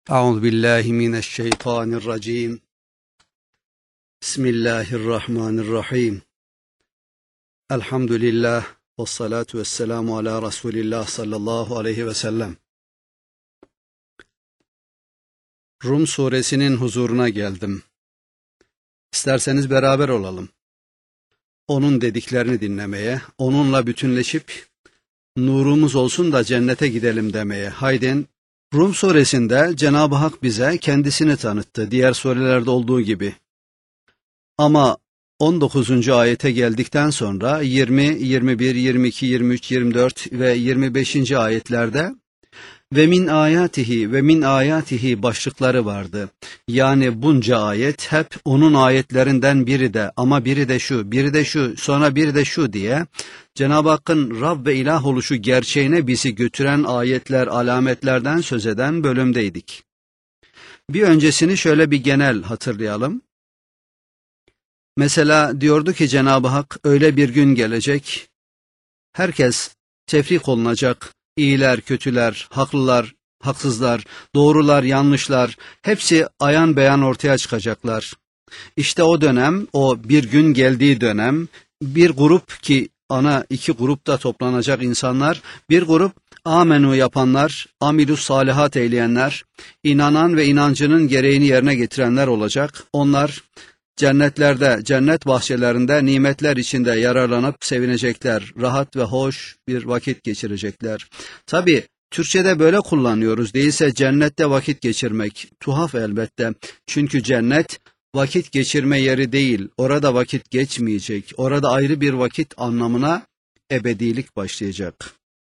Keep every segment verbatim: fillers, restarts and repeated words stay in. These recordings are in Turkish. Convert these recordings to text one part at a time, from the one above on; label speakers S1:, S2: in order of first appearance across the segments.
S1: Euzu billahi mineşşeytanirracim. Bismillahirrahmanirrahim. Elhamdülillah ve salatu vesselamu ala Resulillah sallallahu aleyhi ve sellem. Rum suresinin huzuruna geldim. İsterseniz beraber olalım. Onun dediklerini dinlemeye, onunla bütünleşip nurumuz olsun da cennete gidelim demeye. Haydin. Rum suresinde Cenab-ı Hak bize kendisini tanıttı, diğer surelerde olduğu gibi. Ama on dokuzuncu ayete geldikten sonra yirmi, yirmi bir, yirmi iki, yirmi üç, yirmi dört ve yirmi beşinci ayetlerde ve min ayatihi ve min ayatihi başlıkları vardı. Yani bunca ayet hep onun ayetlerinden biri de ama biri de şu, biri de şu, sonra biri de şu diye Cenab-ı Hakk'ın Rab ve ilah oluşu gerçeğine bizi götüren ayetler, alametlerden söz eden bölümdeydik. Bir öncesini şöyle bir genel hatırlayalım. Mesela diyordu ki Cenab-ı Hak öyle bir gün gelecek, herkes tefrik olunacak, iyiler, kötüler, haklılar, haksızlar, doğrular, yanlışlar, hepsi ayan beyan ortaya çıkacaklar. İşte o dönem, o bir gün geldiği dönem, bir grup ki ana iki grupta toplanacak insanlar, bir grup amenu yapanlar, amilus salihat eyleyenler, inanan ve inancının gereğini yerine getirenler olacak. Onlar cennetlerde, cennet bahçelerinde nimetler içinde yararlanıp sevinecekler, rahat ve hoş bir vakit geçirecekler. Tabi Türkçe'de böyle kullanıyoruz, değilse cennette vakit geçirmek, tuhaf elbette. Çünkü cennet vakit geçirme yeri değil, orada vakit geçmeyecek, orada ayrı bir vakit anlamına ebedilik başlayacak.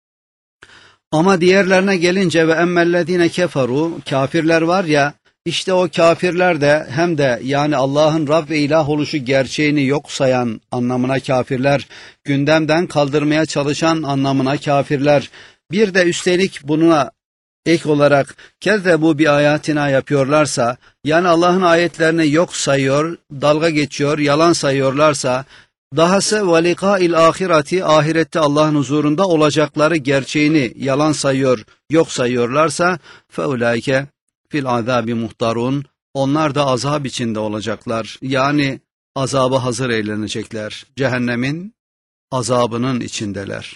S1: Ama diğerlerine gelince ve emmellezine keferu, kafirler var ya, İşte o kafirler de hem de yani Allah'ın Rab ve ilah oluşu gerçeğini yok sayan anlamına kafirler, gündemden kaldırmaya çalışan anlamına kafirler, bir de üstelik buna ek olarak kezzebu bi ayatina yapıyorlarsa, yani Allah'ın ayetlerini yok sayıyor, dalga geçiyor, yalan sayıyorlarsa, dahası ve likâil ahireti, ahirette Allah'ın huzurunda olacakları gerçeğini yalan sayıyor, yok sayıyorlarsa, feulaike fil azabi muhtarun, onlar da azap içinde olacaklar. Yani azaba hazır eğlenecekler. Cehennemin azabının içindeler.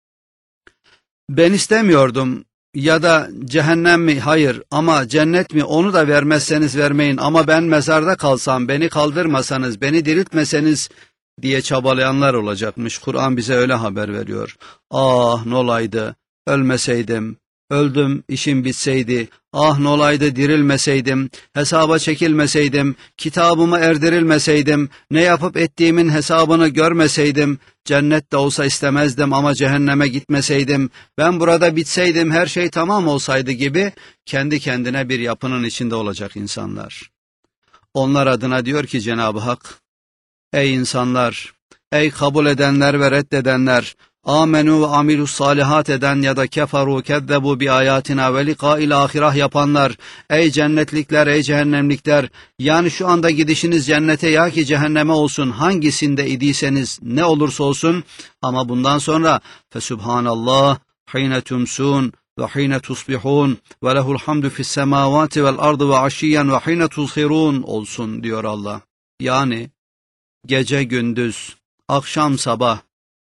S1: Ben istemiyordum ya da cehennem mi? Hayır, ama cennet mi? Onu da vermezseniz vermeyin, ama ben mezarda kalsam, beni kaldırmasanız, beni diriltmeseniz diye çabalayanlar olacakmış. Kur'an bize öyle haber veriyor. Ah nolaydı, ölmeseydim. Öldüm, işim bitseydi, ah nolaydı dirilmeseydim, hesaba çekilmeseydim, kitabımı erdirilmeseydim, ne yapıp ettiğimin hesabını görmeseydim, cennet de olsa istemezdim ama cehenneme gitmeseydim, ben burada bitseydim, her şey tamam olsaydı gibi kendi kendine bir yapının içinde olacak insanlar. Onlar adına diyor ki Cenab-ı Hak, ey insanlar, ey kabul edenler ve reddedenler, amenu ve amilus salihat eden ya da keferu kezzebu bi ayatina ve likâil ahireh yapanlar, ey cennetlikler, ey cehennemlikler, yani şu anda gidişiniz cennete ya ki cehenneme olsun, hangisinde idiyseniz ne olursa olsun, ama bundan sonra fesubhanallah hine tumsun ve hine tusbihun ve lehul hamdu fis semavati vel ardı ve aşiyen ve hine tuzhirun olsun diyor Allah. Yani gece gündüz, akşam sabah,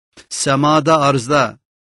S1: semada arzda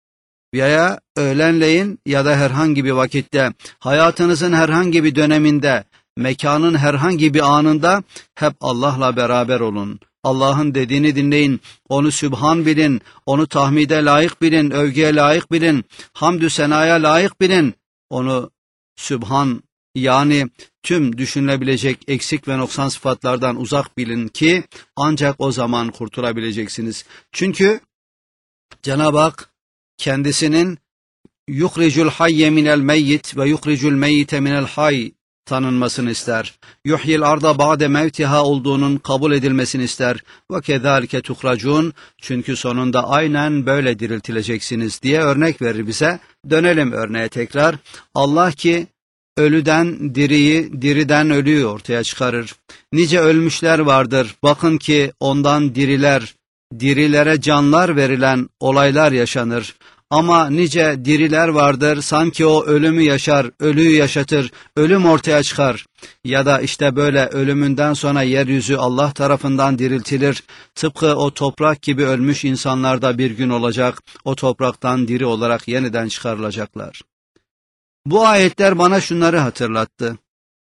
S1: veya öğlenleyin ya da herhangi bir vakitte, hayatınızın herhangi bir döneminde, mekanın herhangi bir anında hep Allah'la beraber olun. Allah'ın dediğini dinleyin, onu sübhan bilin, onu tahmide layık bilin, övgüye layık bilin, hamdü senaya layık bilin, onu sübhan yani tüm düşünülebilecek eksik ve noksan sıfatlardan uzak bilin ki ancak o zaman kurtulabileceksiniz. Çünkü Cenab-ı Hak kendisinin yuhricul hayye minel meyyit ve yuhricul meyyite minel hayy tanınmasını ister. Yuhyil arda ba'de mevtiha olduğunun kabul edilmesini ister. Ve kezalike tuhracun, çünkü sonunda aynen böyle diriltileceksiniz diye örnek verir bize. Dönelim örneğe tekrar. Allah ki ölüden diriyi, diriden ölüyü ortaya çıkarır. Nice ölmüşler vardır. Bakın ki ondan diriler, dirilere canlar verilen olaylar yaşanır. Ama nice diriler vardır, sanki o ölümü yaşar, ölüyü yaşatır, ölüm ortaya çıkar. Ya da işte böyle ölümünden sonra yeryüzü Allah tarafından diriltilir. Tıpkı o toprak gibi ölmüş insanlar da bir gün olacak, o topraktan diri olarak yeniden çıkarılacaklar. Bu ayetler bana şunları hatırlattı.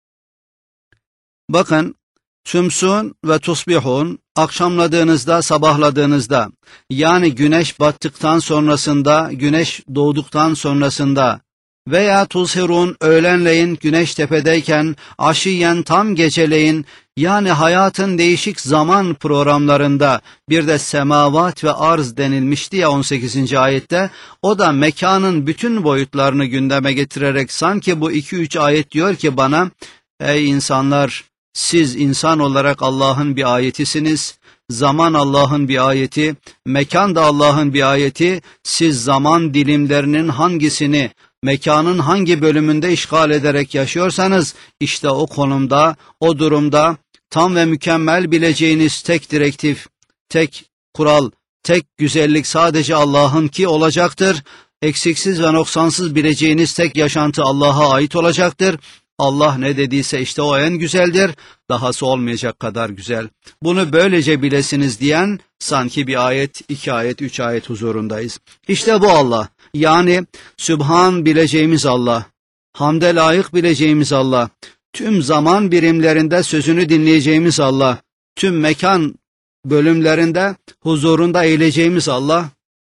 S1: Bakın, tümsün ve tusbihun, akşamladığınızda, sabahladığınızda, yani güneş battıktan sonrasında, güneş doğduktan sonrasında veya tuzhirun, öğlenleyin güneş tepedeyken, aşiyen tam geceleyin, yani hayatın değişik zaman programlarında, bir de semavat ve arz denilmişti ya on sekizinci ayette, o da mekanın bütün boyutlarını gündeme getirerek sanki bu iki üç ayet diyor ki bana, ey insanlar, siz insan olarak Allah'ın bir ayetisiniz, zaman Allah'ın bir ayeti, mekan da Allah'ın bir ayeti, siz zaman dilimlerinin hangisini, mekanın hangi bölümünde işgal ederek yaşıyorsanız, işte o konumda, o durumda, tam ve mükemmel bileceğiniz tek direktif, tek kural, tek güzellik sadece Allah'ınki olacaktır. Eksiksiz ve noksansız bileceğiniz tek yaşantı Allah'a ait olacaktır. Allah ne dediyse işte o en güzeldir, dahası olmayacak kadar güzel. Bunu böylece bilesiniz diyen sanki bir ayet, iki ayet, üç ayet huzurundayız. İşte bu Allah, yani Sübhan bileceğimiz Allah, hamde layık bileceğimiz Allah, tüm zaman birimlerinde sözünü dinleyeceğimiz Allah, tüm mekan bölümlerinde huzurunda eğileceğimiz Allah,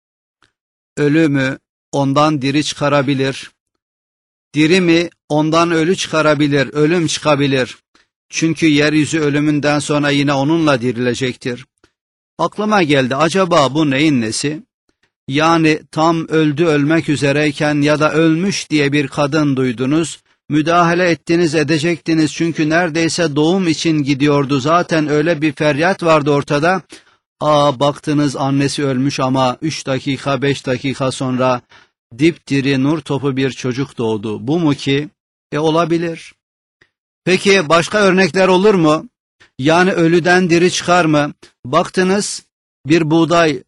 S1: ölümü ondan diri çıkarabilir, diri mi ondan ölü çıkarabilir, ölüm çıkabilir. Çünkü yeryüzü ölümünden sonra yine onunla dirilecektir. Aklıma geldi, acaba bu neyin nesi? Yani tam öldü ölmek üzereyken ya da ölmüş diye bir kadın duydunuz, müdahale ettiniz edecektiniz çünkü neredeyse doğum için gidiyordu, zaten öyle bir feryat vardı ortada. Aa, baktınız annesi ölmüş ama üç dakika beş dakika sonra dipdiri nur topu bir çocuk doğdu. Bu mu ki? E olabilir. Peki başka örnekler olur mu? Yani ölüden diri çıkar mı? Baktınız bir buğday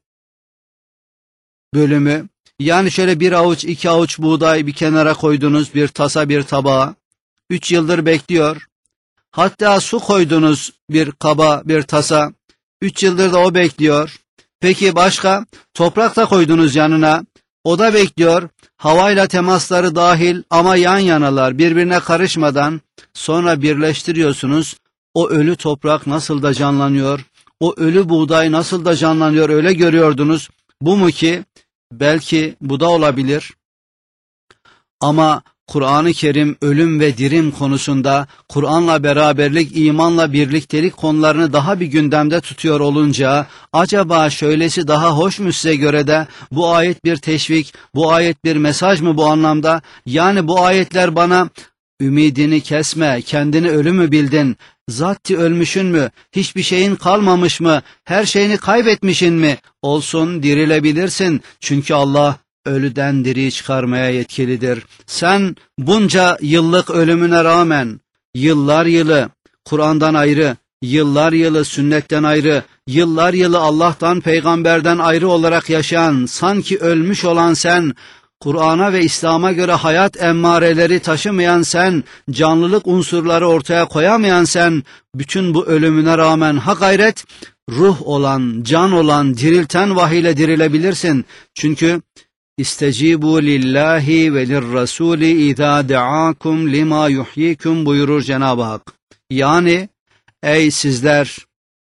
S1: bölümü, yani şöyle bir avuç iki avuç buğday bir kenara koydunuz, bir tasa bir tabağa, üç yıldır bekliyor. Hatta su koydunuz bir kaba bir tasa, üç yıldır da o bekliyor. Peki başka? Toprak da koydunuz yanına, o da bekliyor. Havayla temasları dahil ama yan yanalar, birbirine karışmadan. Sonra birleştiriyorsunuz. O ölü toprak nasıl da canlanıyor, o ölü buğday nasıl da canlanıyor, öyle görüyordunuz. Bu mu ki? Belki bu da olabilir. Ama Kur'an-ı Kerim ölüm ve dirim konusunda Kur'an'la beraberlik, imanla birliktelik konularını daha bir gündemde tutuyor olunca, acaba şöylesi daha hoş mu size göre de, bu ayet bir teşvik, bu ayet bir mesaj mı bu anlamda? Yani bu ayetler bana, ümidini kesme, kendini ölü mü bildin, zatti ölmüşün mü, hiçbir şeyin kalmamış mı, her şeyini kaybetmişin mi, olsun dirilebilirsin çünkü Allah ölüden diriyi çıkarmaya yetkilidir. Sen bunca yıllık ölümüne rağmen, yıllar yılı Kur'an'dan ayrı, yıllar yılı sünnetten ayrı, yıllar yılı Allah'tan, peygamberden ayrı olarak yaşayan, sanki ölmüş olan sen, Kur'an'a ve İslam'a göre hayat emmareleri taşımayan sen, canlılık unsurları ortaya koyamayan sen, bütün bu ölümüne rağmen ha gayret, ruh olan, can olan, dirilten vahiyle dirilebilirsin. Çünkü İstecibu lillahi ve lirrasuli izâ de'âkum lima yuhyikum buyurur Cenab-ı Hak. Yani ey sizler,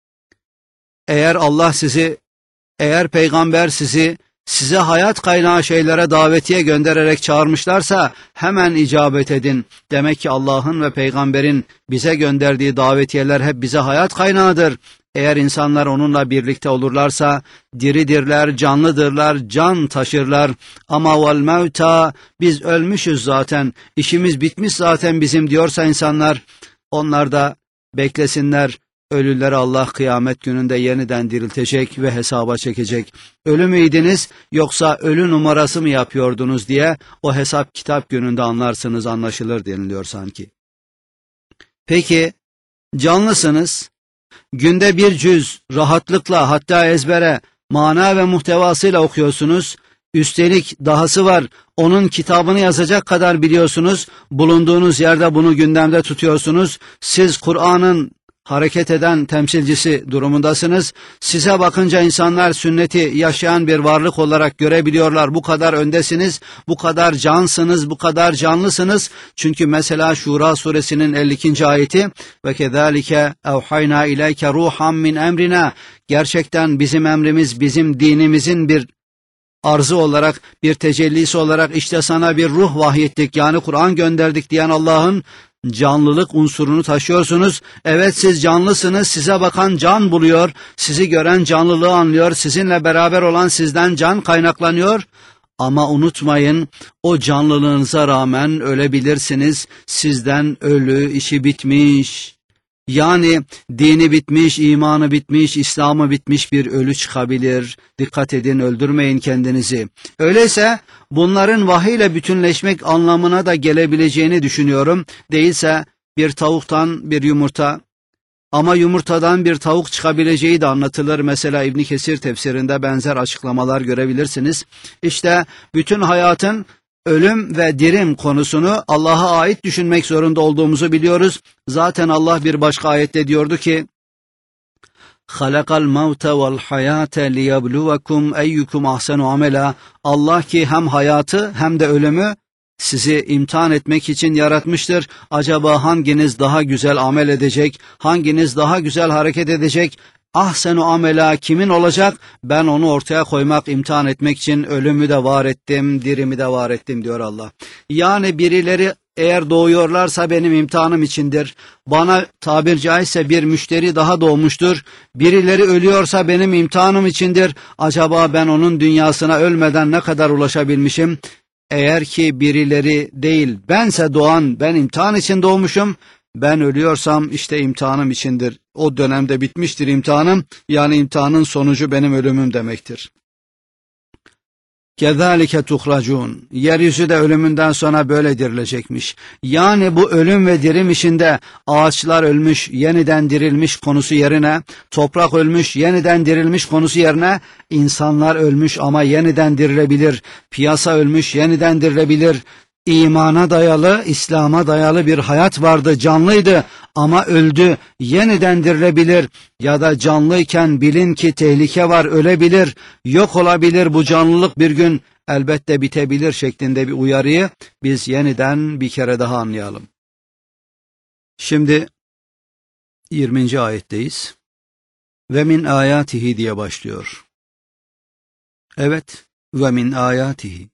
S1: eğer Allah sizi, eğer peygamber sizi, size hayat kaynağı şeylere davetiye göndererek çağırmışlarsa hemen icabet edin. Demek ki Allah'ın ve peygamberin bize gönderdiği davetiyeler hep bize hayat kaynağıdır. Eğer insanlar onunla birlikte olurlarsa diridirler, canlıdırlar, can taşırlar. Ama vel mevta, biz ölmüşüz zaten, işimiz bitmiş zaten bizim diyorsa insanlar, onlar da beklesinler. Ölüleri Allah kıyamet gününde yeniden diriltecek ve hesaba çekecek. Ölü müydünüz yoksa ölü numarası mı yapıyordunuz diye o hesap kitap gününde anlarsınız, anlaşılır deniliyor sanki. Peki canlısınız, günde bir cüz rahatlıkla, hatta ezbere, mana ve muhtevasıyla okuyorsunuz. Üstelik dahası var, onun kitabını yazacak kadar biliyorsunuz, bulunduğunuz yerde bunu gündemde tutuyorsunuz. Siz Kur'an'ın hareket eden temsilcisi durumundasınız. Size bakınca insanlar sünneti yaşayan bir varlık olarak görebiliyorlar. Bu kadar öndesiniz, bu kadar cansınız, bu kadar canlısınız. Çünkü mesela Şura suresinin elli ikinci ayeti ve kezalike evhayna ileyke ruhan min emrina, gerçekten bizim emrimiz, bizim dinimizin bir arzı olarak, bir tecellisi olarak işte sana bir ruh vahyettik, yani Kur'an gönderdik diyen Allah'ın canlılık unsurunu taşıyorsunuz. Evet, siz canlısınız, size bakan can buluyor, sizi gören canlılığı anlıyor, sizinle beraber olan sizden can kaynaklanıyor. Ama unutmayın, o canlılığınıza rağmen ölebilirsiniz, sizden ölü, işi bitmiş. Yani dini bitmiş, imanı bitmiş, İslam'ı bitmiş bir ölü çıkabilir. Dikkat edin, öldürmeyin kendinizi. Öyleyse bunların vahiyle bütünleşmek anlamına da gelebileceğini düşünüyorum. Değilse bir tavuktan bir yumurta, ama yumurtadan bir tavuk çıkabileceği de anlatılır. Mesela İbn Kesir tefsirinde benzer açıklamalar görebilirsiniz. İşte bütün hayatın ölüm ve dirim konusunu Allah'a ait düşünmek zorunda olduğumuzu biliyoruz. Zaten Allah bir başka ayette diyordu ki: "Halakal mevte vel hayate liyebluvekum eyyukum ahsenu amela." Allah ki hem hayatı hem de ölümü sizi imtihan etmek için yaratmıştır. Acaba hanginiz daha güzel amel edecek? Hanginiz daha güzel hareket edecek? Ahsenu amela kimin olacak? Ben onu ortaya koymak, imtihan etmek için ölümü de var ettim, dirimi de var ettim diyor Allah. Yani birileri eğer doğuyorlarsa benim imtihanım içindir. Bana tabir caizse bir müşteri daha doğmuştur. Birileri ölüyorsa benim imtihanım içindir. Acaba ben onun dünyasına ölmeden ne kadar ulaşabilmişim? Eğer ki birileri değil, bense doğan, ben imtihan için doğmuşum. Ben ölüyorsam işte imtihanım içindir. O dönemde bitmiştir imtihanım. Yani imtihanın sonucu benim ölümüm demektir. Kezalike tuhracun. Yeryüzü de ölümünden sonra böyle dirilecekmiş. Yani bu ölüm ve dirim işinde ağaçlar ölmüş, yeniden dirilmiş konusu yerine, toprak ölmüş, yeniden dirilmiş konusu yerine, insanlar ölmüş ama yeniden dirilebilir. Piyasa ölmüş, yeniden dirilebilir. İmana dayalı, İslam'a dayalı bir hayat vardı, canlıydı ama öldü, yeniden dirilebilir. Ya da canlıyken bilin ki tehlike var, ölebilir, yok olabilir, bu canlılık bir gün elbette bitebilir şeklinde bir uyarıyı biz yeniden bir kere daha anlayalım. Şimdi yirminci ayetteyiz. Ve min ayatihi diye başlıyor. Evet, ve min ayatihi.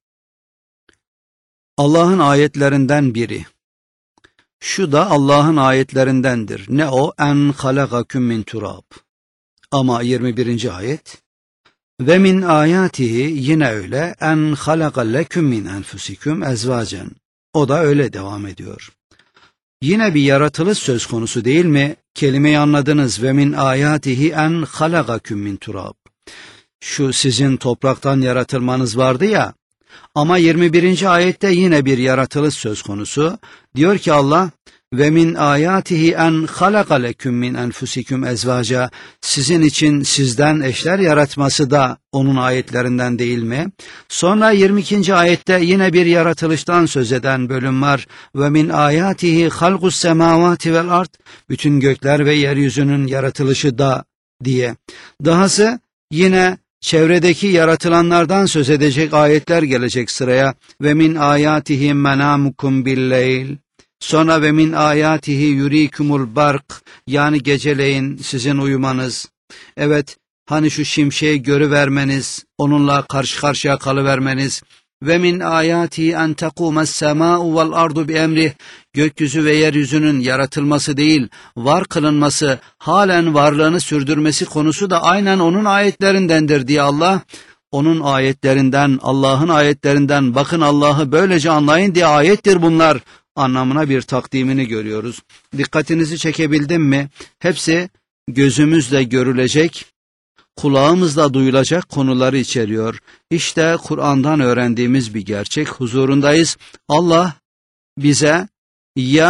S1: Allah'ın ayetlerinden biri. Şu da Allah'ın ayetlerindendir. Ne o? En halakaküm min turab. Ama yirmi birinci ayet. Ve min ayatihi, yine öyle. En halaka leküm min enfusikum ezvacen. O da öyle devam ediyor. Yine bir yaratılış söz konusu değil mi? Kelimeyi anladınız. Ve min ayatihi en halakaküm min turab. Şu sizin topraktan yaratılmanız vardı ya. Ama yirmi birinci ayette yine bir yaratılış söz konusu. Diyor ki Allah: ve min ayatihi en halaka leküm min enfusikum ezvaca. Sizin için sizden eşler yaratması da onun ayetlerinden değil mi? Sonra yirmi ikinci ayette yine bir yaratılıştan söz eden bölüm var. Ve min ayatihi halqus semavati vel ard. Bütün gökler ve yeryüzünün yaratılışı da diye. Dahası yine çevredeki yaratılanlardan söz edecek ayetler gelecek sıraya. Ve min ayatihi menamukum billeyl. Sonra ve min ayatihi yurikumul bark, yani geceleyin sizin uyumanız. Evet, hani şu şimşeği görüvermeniz, onunla karşı karşıya kalıvermeniz. Ve min ayatihi en tekumes semâ'u vel ardu bi emrih. Gökyüzü ve yeryüzünün yaratılması değil, var kılınması, halen varlığını sürdürmesi konusu da aynen onun ayetlerindendir diye Allah, onun ayetlerinden, Allah'ın ayetlerinden, bakın Allah'ı böylece anlayın diye ayettir bunlar anlamına bir takdimini görüyoruz. Dikkatinizi çekebildim mi? Hepsi gözümüzle görülecek, kulağımızla duyulacak konuları içeriyor. İşte Kur'an'dan öğrendiğimiz bir gerçek, huzurundayız. Allah bize ya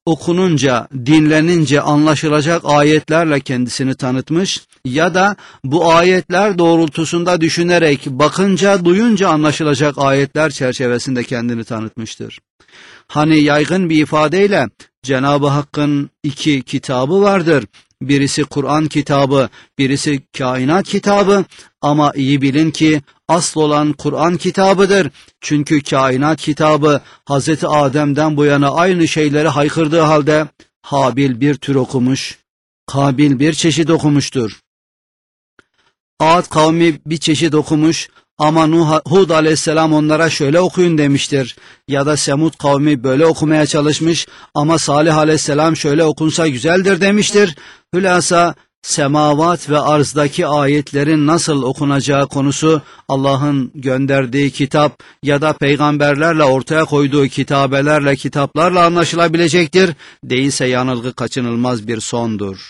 S1: okununca, dinlenince anlaşılacak ayetlerle kendisini tanıtmış ya da bu ayetler doğrultusunda düşünerek, bakınca, duyunca anlaşılacak ayetler çerçevesinde kendini tanıtmıştır. Hani yaygın bir ifadeyle Cenab-ı Hakk'ın iki kitabı vardır. Birisi Kur'an kitabı, birisi kainat kitabı, ama iyi bilin ki asıl olan Kur'an kitabıdır. Çünkü kainat kitabı Hazreti Adem'den bu yana aynı şeyleri haykırdığı halde Habil bir tür okumuş, Kabil bir çeşit okumuştur. Ad kavmi bir çeşit okumuş ama Nuh, Hud aleyhisselam onlara şöyle okuyun demiştir. Ya da Semud kavmi böyle okumaya çalışmış ama Salih aleyhisselam şöyle okunsa güzeldir demiştir. Hülasa semavat ve arzdaki ayetlerin nasıl okunacağı konusu Allah'ın gönderdiği kitap ya da peygamberlerle ortaya koyduğu kitabelerle, kitaplarla anlaşılabilecektir. Değilse yanılgı kaçınılmaz bir sondur.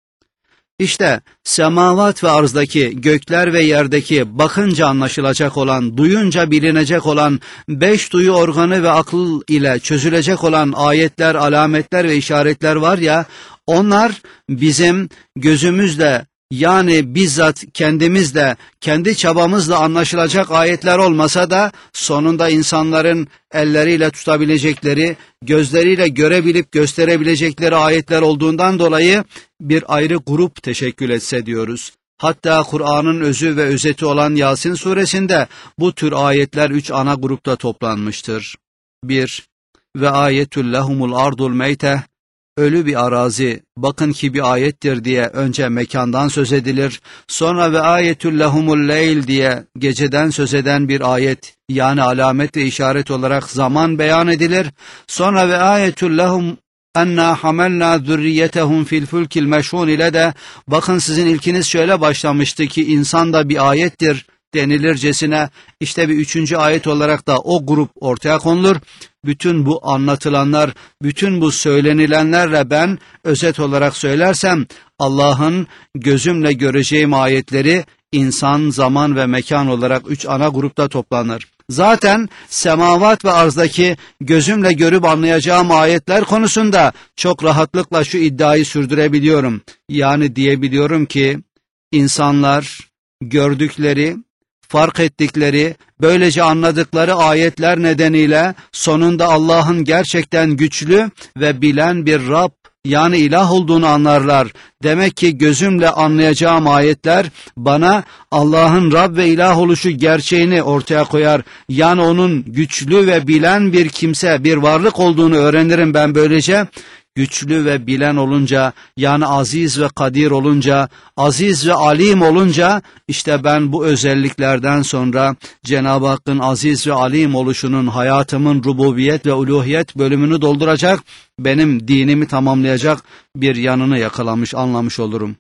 S1: İşte semavat ve arzdaki, gökler ve yerdeki bakınca anlaşılacak olan, duyunca bilinecek olan, beş duyu organı ve akıl ile çözülecek olan ayetler, alametler ve işaretler var ya, onlar bizim gözümüzle, yani bizzat kendimizle, kendi çabamızla anlaşılacak ayetler olmasa da sonunda insanların elleriyle tutabilecekleri, gözleriyle görebilip gösterebilecekleri ayetler olduğundan dolayı bir ayrı grup teşekkül etse diyoruz. Hatta Kur'an'ın özü ve özeti olan Yasin suresinde bu tür ayetler üç ana grupta toplanmıştır. bir. Ve ayetül lehumul ardul meyte, ölü bir arazi, bakın ki bir ayettir diye önce mekandan söz edilir, sonra ve ayetül lehumul leyl diye geceden söz eden bir ayet, yani alamet ve işaret olarak zaman beyan edilir, sonra ve ayetül lehum enna hamelna zürriyetehum fil fulkil meşhun ile de bakın sizin ilkiniz şöyle başlamıştı ki insan da bir ayettir denilircesine işte bir üçüncü ayet olarak da o grup ortaya konulur. Bütün bu anlatılanlar, bütün bu söylenilenlerle ben özet olarak söylersem Allah'ın gözümle göreceğim ayetleri insan, zaman ve mekan olarak üç ana grupta toplanır. Zaten semavat ve arzdaki gözümle görüp anlayacağım ayetler konusunda çok rahatlıkla şu iddiayı sürdürebiliyorum. Yani diyebiliyorum ki insanlar gördükleri, fark ettikleri, böylece anladıkları ayetler nedeniyle sonunda Allah'ın gerçekten güçlü ve bilen bir Rab, yani ilah olduğunu anlarlar. Demek ki gözümle anlayacağım ayetler bana Allah'ın Rab ve ilah oluşu gerçeğini ortaya koyar. Yani onun güçlü ve bilen bir kimse, bir varlık olduğunu öğrenirim ben böylece. Güçlü ve bilen olunca, yani aziz ve kadir olunca, aziz ve alim olunca, işte ben bu özelliklerden sonra Cenab-ı Hakk'ın aziz ve alim oluşunun hayatımın rububiyet ve uluhiyet bölümünü dolduracak, benim dinimi tamamlayacak bir yanını yakalamış, anlamış olurum.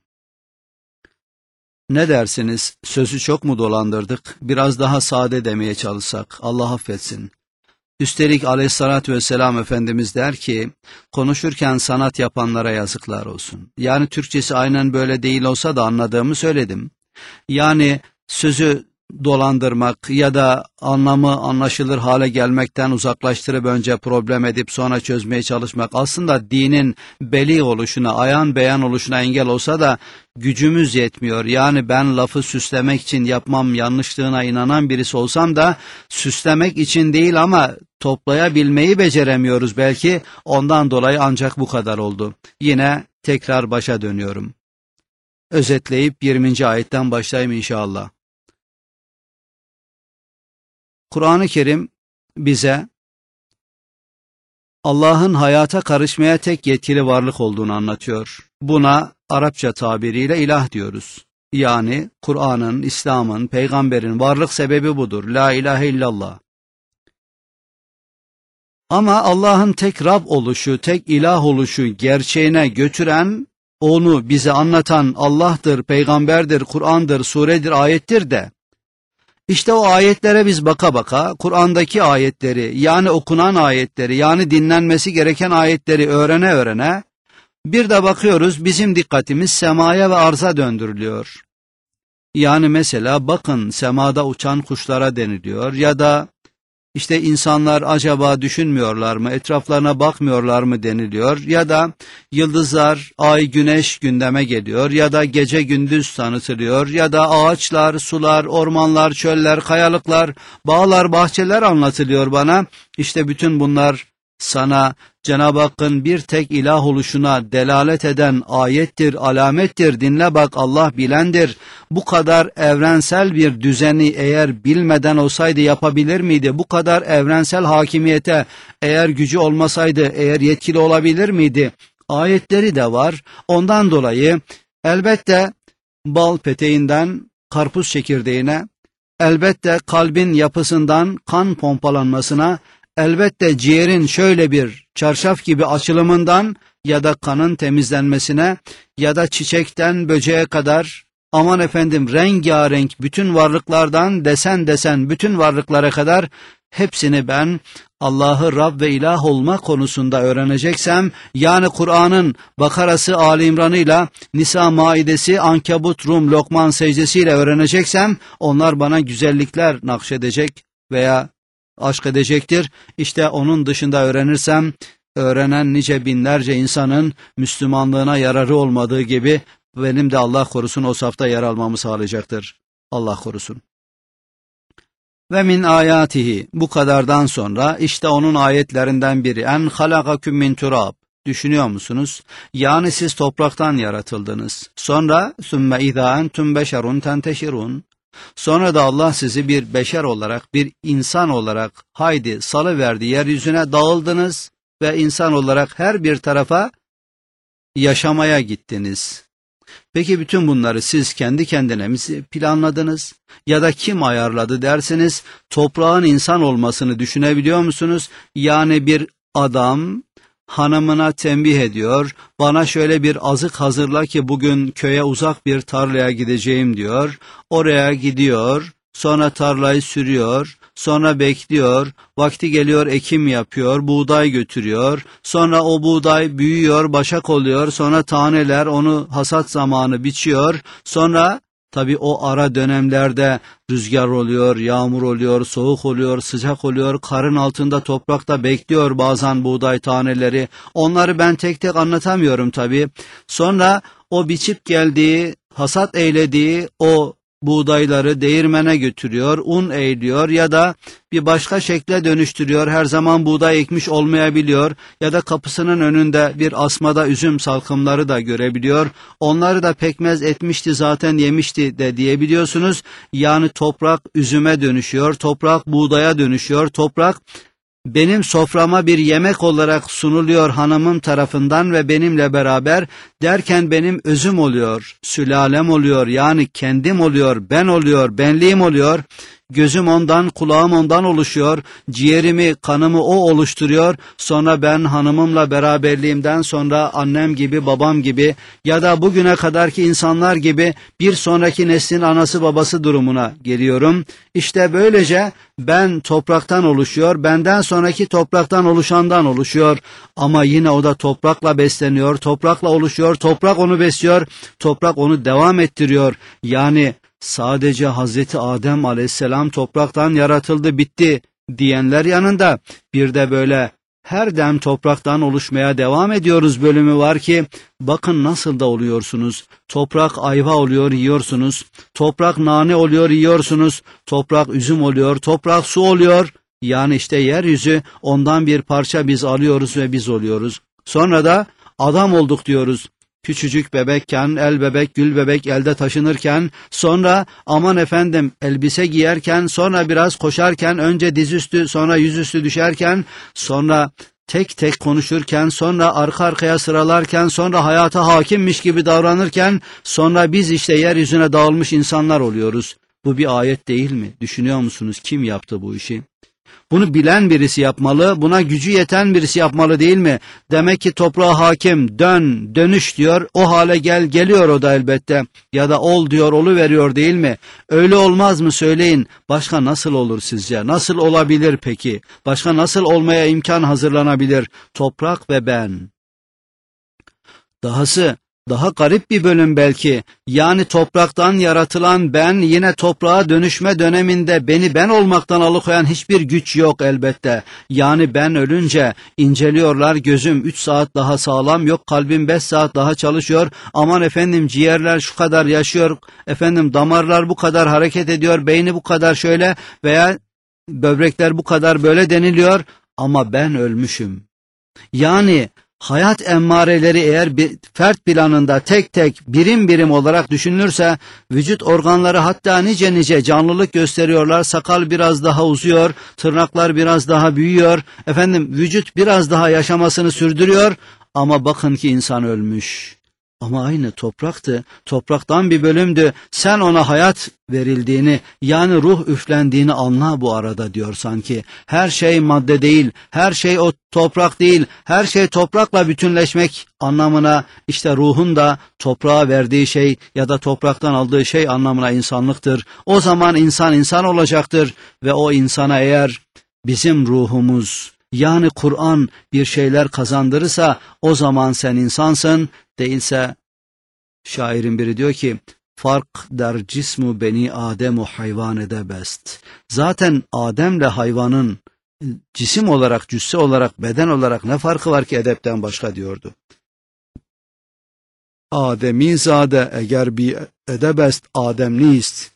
S1: Ne dersiniz? Sözü çok mu dolandırdık? Biraz daha sade demeye çalışsak, Allah affetsin. Üstelik aleyhissalatü vesselam Efendimiz der ki, konuşurken sanat yapanlara yazıklar olsun. Yani Türkçesi aynen böyle değil olsa da anladığımı söyledim. Yani sözü dolandırmak ya da anlamı anlaşılır hale gelmekten uzaklaştırıp önce problem edip sonra çözmeye çalışmak aslında dinin beli oluşuna, ayan beyan oluşuna engel olsa da gücümüz yetmiyor. Yani ben lafı süslemek için yapmam yanlışlığına inanan birisi olsam da süslemek için değil ama toplayabilmeyi beceremiyoruz belki, ondan dolayı ancak bu kadar oldu. Yine tekrar başa dönüyorum. Özetleyip yirminci ayetten başlayayım inşallah. Kur'an-ı Kerim bize Allah'ın hayata karışmaya tek yetkili varlık olduğunu anlatıyor. Buna Arapça tabiriyle ilah diyoruz. Yani Kur'an'ın, İslam'ın, peygamberin varlık sebebi budur. La ilahe illallah. Ama Allah'ın tek Rab oluşu, tek ilah oluşu gerçeğine götüren, onu bize anlatan Allah'tır, peygamberdir, Kur'an'dır, suredir, ayettir de. İşte o ayetlere biz baka baka, Kur'an'daki ayetleri, yani okunan ayetleri, yani dinlenmesi gereken ayetleri öğrene öğrene, bir de bakıyoruz bizim dikkatimiz semaya ve arza döndürülüyor. Yani mesela bakın semada uçan kuşlara deniliyor ya da İşte insanlar acaba düşünmüyorlar mı, etraflarına bakmıyorlar mı deniliyor ya da yıldızlar, ay, güneş gündeme geliyor ya da gece gündüz tanıtılıyor ya da ağaçlar, sular, ormanlar, çöller, kayalıklar, bağlar, bahçeler anlatılıyor bana. İşte bütün bunlar sana Cenab-ı Hakk'ın bir tek ilah oluşuna delalet eden ayettir, alamettir. Dinle bak, Allah bilendir. Bu kadar evrensel bir düzeni eğer bilmeden olsaydı yapabilir miydi? Bu kadar evrensel hakimiyete eğer gücü olmasaydı, eğer yetkili olabilir miydi? Ayetleri de var. Ondan dolayı elbette bal peteğinden karpuz çekirdeğine, elbette kalbin yapısından kan pompalanmasına, elbette ciğerin şöyle bir çarşaf gibi açılımından ya da kanın temizlenmesine ya da çiçekten böceğe kadar, aman efendim rengarenk bütün varlıklardan desen desen bütün varlıklara kadar hepsini ben Allah'ı Rab ve ilah olma konusunda öğreneceksem, yani Kur'an'ın Bakara'sı, Ali İmran'ıyla, Nisa, Maidesi, Ankebut, Rum, Lokman secdesiyle öğreneceksem, onlar bana güzellikler nakşedecek veya aşk edecektir. İşte onun dışında öğrenirsem, öğrenen nice binlerce insanın Müslümanlığına yararı olmadığı gibi benim de Allah korusun o safta yer almamı sağlayacaktır. Allah korusun. Ve min ayatihi, bu kadardan sonra işte onun ayetlerinden biri, en halakaküm min turab. Düşünüyor musunuz? Yani siz topraktan yaratıldınız. Sonra sümme izâ entüm beşerun tenteşirun. Sonra da Allah sizi bir beşer olarak, bir insan olarak haydi salıverdi, yeryüzüne dağıldınız ve insan olarak her bir tarafa yaşamaya gittiniz. Peki bütün bunları siz kendi kendine mi planladınız ya da kim ayarladı dersiniz? Toprağın insan olmasını düşünebiliyor musunuz? Yani bir adam hanımına tembih ediyor, bana şöyle bir azık hazırla ki bugün köye uzak bir tarlaya gideceğim diyor. Oraya gidiyor, sonra tarlayı sürüyor, sonra bekliyor, vakti geliyor ekim yapıyor, buğday götürüyor, sonra o buğday büyüyor, başak oluyor, sonra taneler onu hasat zamanı biçiyor, sonra tabii o ara dönemlerde rüzgar oluyor, yağmur oluyor, soğuk oluyor, sıcak oluyor, karın altında toprakta bekliyor bazen buğday taneleri. Onları ben tek tek anlatamıyorum tabii. Sonra o biçip geldiği, hasat eylediği o buğdayları değirmene götürüyor, un eğliyor ya da bir başka şekle dönüştürüyor. Her zaman buğday ekmiş olmayabiliyor ya da kapısının önünde bir asmada üzüm salkımları da görebiliyor. Onları da pekmez etmişti zaten, yemişti de diyebiliyorsunuz. Yani toprak üzüme dönüşüyor, toprak buğdaya dönüşüyor, toprak benim soframa bir yemek olarak sunuluyor hanımım tarafından ve benimle beraber derken benim özüm oluyor, sülalem oluyor, yani kendim oluyor, ben oluyor, benliğim oluyor. Gözüm ondan, kulağım ondan oluşuyor, ciğerimi, kanımı o oluşturuyor. Sonra ben hanımımla beraberliğimden sonra annem gibi, babam gibi ya da bugüne kadarki insanlar gibi bir sonraki neslin anası babası durumuna geliyorum. İşte böylece ben topraktan oluşuyor, benden sonraki topraktan oluşandan oluşuyor. Ama yine o da toprakla besleniyor, toprakla oluşuyor, toprak onu besliyor, toprak onu devam ettiriyor. Yani sadece Hazreti Adem aleyhisselam topraktan yaratıldı bitti diyenler yanında bir de böyle her dem topraktan oluşmaya devam ediyoruz bölümü var ki bakın nasıl da oluyorsunuz. Toprak ayva oluyor, yiyorsunuz. Toprak nane oluyor, yiyorsunuz. Toprak üzüm oluyor, toprak su oluyor. Yani işte yeryüzü, ondan bir parça biz alıyoruz ve biz oluyoruz. Sonra da adam olduk diyoruz. Küçücük bebekken, el bebek, gül bebek elde taşınırken, sonra aman efendim elbise giyerken, sonra biraz koşarken, önce dizüstü, sonra yüzüstü düşerken, sonra tek tek konuşurken, sonra arka arkaya sıralarken, sonra hayata hakimmiş gibi davranırken, sonra biz işte yeryüzüne dağılmış insanlar oluyoruz. Bu bir ayet değil mi? Düşünüyor musunuz? Kim yaptı bu işi? Bunu bilen birisi yapmalı, buna gücü yeten birisi yapmalı değil mi? Demek ki toprağa hakim, dön, dönüş diyor, o hale gel, geliyor o da elbette. Ya da ol diyor, oluveriyor değil mi? Öyle olmaz mı söyleyin? Başka nasıl olur sizce? Nasıl olabilir peki? Başka nasıl olmaya imkan hazırlanabilir? Toprak ve ben. Dahası Daha garip bir bölüm belki. Yani topraktan yaratılan ben, yine toprağa dönüşme döneminde beni ben olmaktan alıkoyan hiçbir güç yok elbette. Yani ben ölünce inceliyorlar, gözüm üç saat daha sağlam, yok kalbim beş saat daha çalışıyor, aman efendim ciğerler şu kadar yaşıyor, efendim damarlar bu kadar hareket ediyor, beyni bu kadar şöyle veya böbrekler bu kadar böyle deniliyor ama ben ölmüşüm. Yani hayat emmareleri eğer bir fert planında tek tek birim birim olarak düşünülürse vücut organları hatta nice nice canlılık gösteriyorlar. Sakal biraz daha uzuyor, tırnaklar biraz daha büyüyor, efendim vücut biraz daha yaşamasını sürdürüyor ama bakın ki insan ölmüş. Ama aynı topraktı, topraktan bir bölümdü. Sen ona hayat verildiğini, yani ruh üflendiğini anla bu arada diyor sanki. Her şey madde değil, her şey o toprak değil, her şey toprakla bütünleşmek anlamına, işte ruhun da toprağa verdiği şey ya da topraktan aldığı şey anlamına insanlıktır. O zaman insan insan olacaktır ve o insana eğer bizim ruhumuz, yani Kur'an bir şeyler kazandırırsa o zaman sen insansın, değilse şairin biri diyor ki fark der cismu beni Ademu hayvan edebest. Zaten Adem'le hayvanın cisim olarak, cüsse olarak, beden olarak ne farkı var ki edepten başka diyordu. Ademizade eğer bir edebest Adem nist.